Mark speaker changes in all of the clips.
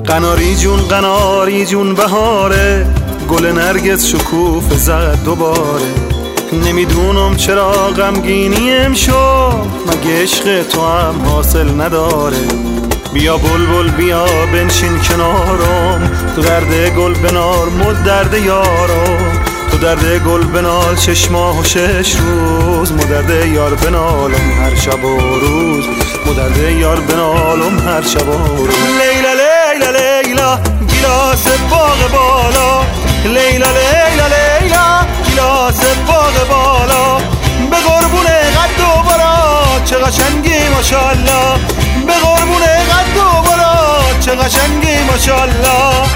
Speaker 1: قناری جون بهاره، گل نرگس شکوفه زد دوباره. نمیدونم چرا غمگینی امشب، مگه عشق تو هم حاصل نداره. بیا بلبل بیا بنشین کنارم، تو درد گل بنار مد درد یارم. تو درد گل بنال 6 ماه و 6 روز، مدرد یار بنالم هر شب و روز. مدرد یار بنالم هر شب و روز. لیلا لیلا لیلا گیلاس باغ بالا، لیلا لیلا لیلا گیلاس باغ بالا. به قربون قد و بالا چه قشنگی ماشاءالله، به قربون قد و بالا چه قشنگی ماشاءالله.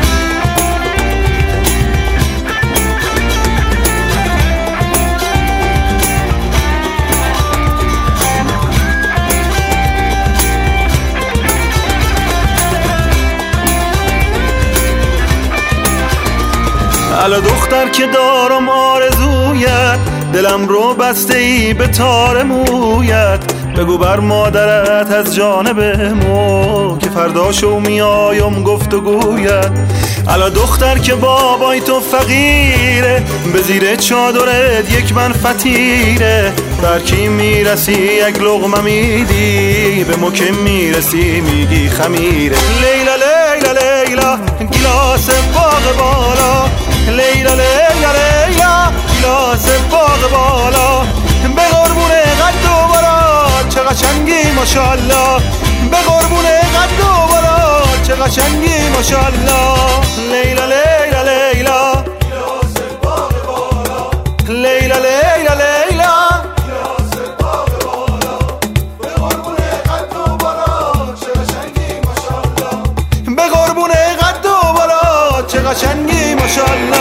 Speaker 1: الا دختر که دارم آرزویت، دلم رو بسته ای به تار مویت. بگو بر مادرت از جانب مو، که فرداشو میایم گفتگویت. الا دختر که بابای تو فقیره، به زیر چادرت یک من فطیره. برکی میرسی یک لقمه میدی، به مکم میرسی میگی خمیره. لیلا لیلا لیلا گیلاس باغ بالا، لیلا لیلا لیلا گیلاس باغ بالا. به قربون قد و بالا چه قشنگی ماشاءالله، به قربون قد و بالا چه قشنگی ماشاءالله. لیلا لیلا لیلا گیلاس باغ بالا، لیلا لیلا لیلا گیلاس باغ بالا. به قربون قد و بالا چه قشنگی ماشاءالله، به قربون قد و بالا چه قشنگی ماشاءالله.